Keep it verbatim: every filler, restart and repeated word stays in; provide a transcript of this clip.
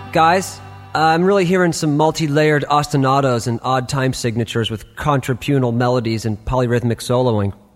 Guys, I'm really hearing some multi-layered ostinatos and odd time signatures with contrapuntal melodies and polyrhythmic soloing.